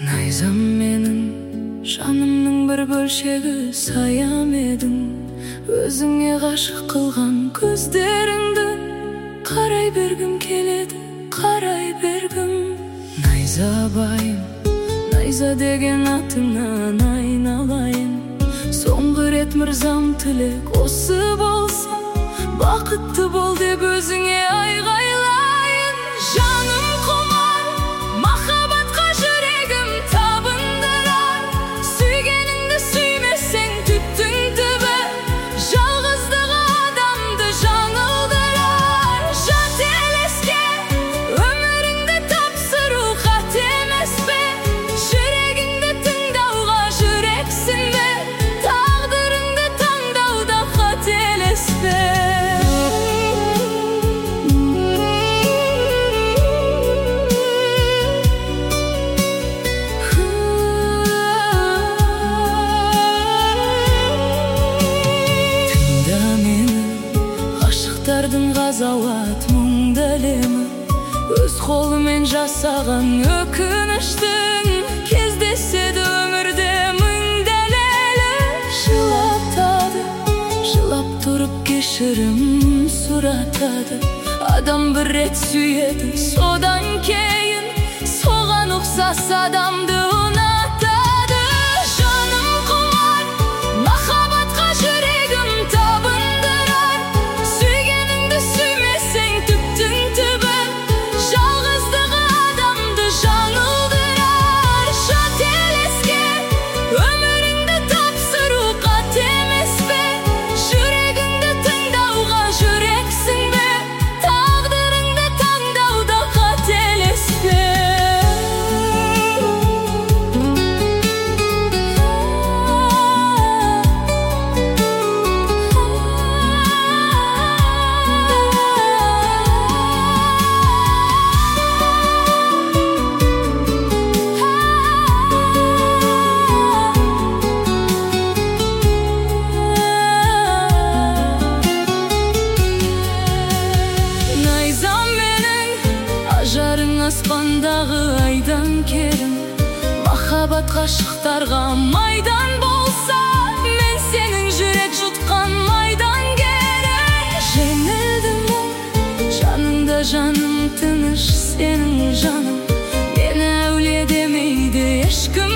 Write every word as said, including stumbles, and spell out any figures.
Найзам менің жанымның бір бөлшегі саям едің. Өзіңе ғашық қылған көздеріңді қарай бергім келеді, қарай бергім. Найзабайым, найза деген атыңнан айналайын. Соңғы рет мырзам тілек осы болсын, бақытты бол деп өзіңе айғайлайын. Жаным құмар, махаббатқа жүрегім табындырар. Сүйгеніңді сүймесең түптің түбі, жалғыздығы адамды жаңылдырар. Жат елеске өміріңді тапсыру қат емес пе? Жүрегіңді тыңдауға жүрексің бе? Тағдырыңды таңдауда қателеспе. Ғашықтардың ғазауат мұңды әлемі, өз қолымен жасаған өкініштің кездеседі өмірде мың дәлелі. Жылатады, жылап тұрып кешірім сұратады. Адам бір рет сүйеді, содан кейін соған ұқсас адамды ұнатады. Жаным құмар, махаббатқа жүрегім табындырар. Сүйгеніңді сүймесең түптің түбі, жалғыздығы адамды жаңылдырар. Жат елеске өміріңді тапсыру қат емес пе? Жүрегіңді тыңдауға жүрексің бе? Тағдырыңды таңдауда қателеспе. Найзам менің ажарың аспандағы айдан керім. Махаббат ғашықтарға майдан болса, мен сенің жүрек жұтқан майдангерің. Жеңілдім мұң жаныңда, жаным тыныш сенің жаның. Мені әулие демейді ешкім.